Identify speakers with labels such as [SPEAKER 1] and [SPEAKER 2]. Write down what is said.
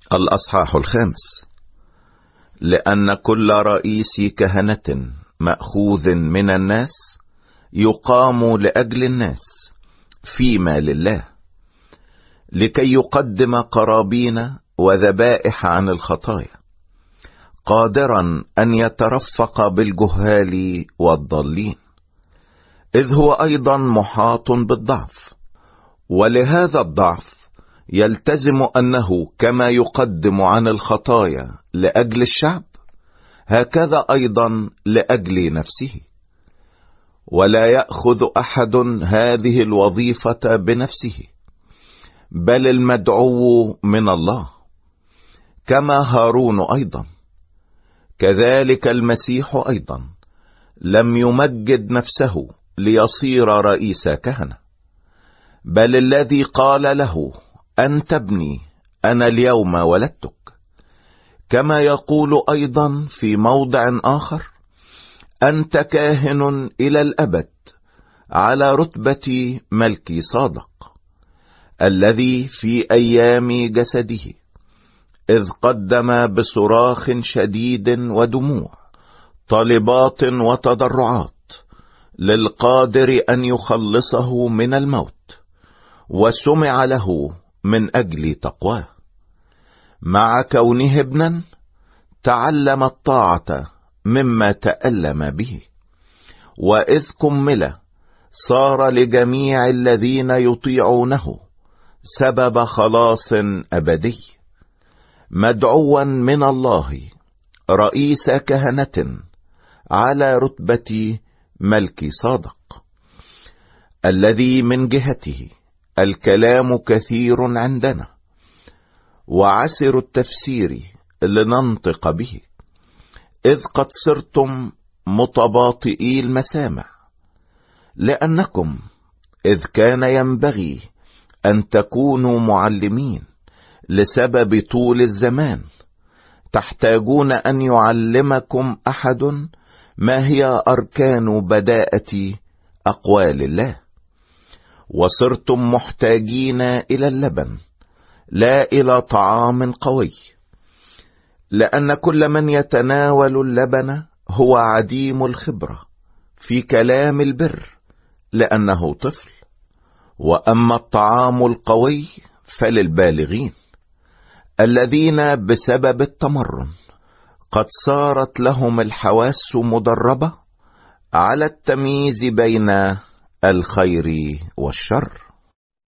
[SPEAKER 1] الأصحاح 5. لأن كل رئيس كهنة مأخوذ من الناس يقام لأجل الناس فيما لله، لكي يقدم قرابين وذبائح عن الخطايا، قادرا أن يترفق بالجهال والضالين، إذ هو أيضا محاط بالضعف. ولهذا الضعف يلتزم أنه كما يقدم عن الخطايا لأجل الشعب، هكذا أيضا لأجل نفسه. ولا يأخذ أحد هذه الوظيفة بنفسه، بل المدعو من الله، كما هارون أيضا. كذلك المسيح أيضا لم يمجد نفسه ليصير رئيس كهنة، بل الذي قال له: أنت ابني، أنا اليوم ولدتك. كما يقول أيضا في موضع آخر: أنت كاهن إلى الأبد على رتبة ملكي صادق، الذي في أيام جسده إذ قدم بصراخ شديد ودموع طلبات وتضرعات للقادر أن يخلصه من الموت، وسمع له من أجل تقواه. مع كونه ابنا تعلم الطاعة مما تألم به، وإذ كمل صار لجميع الذين يطيعونه سبب خلاص أبدي، مدعوا من الله رئيس كهنة على رتبة ملكي صادق، الذي من جهته الكلام كثير عندنا وعسر التفسير لننطق به، إذ قد صرتم متباطئي المسامع. لأنكم إذ كان ينبغي أن تكونوا معلمين لسبب طول الزمان، تحتاجون أن يعلمكم أحد ما هي أركان بداءة أقوال الله، وصرتم محتاجين إلى اللبن لا إلى طعام قوي، لأن كل من يتناول اللبن هو عديم الخبرة في كلام البر، لأنه طفل. وأما الطعام القوي فللبالغين، الذين بسبب التمرن قد صارت لهم الحواس مدربة على التمييز بين الخير والشر.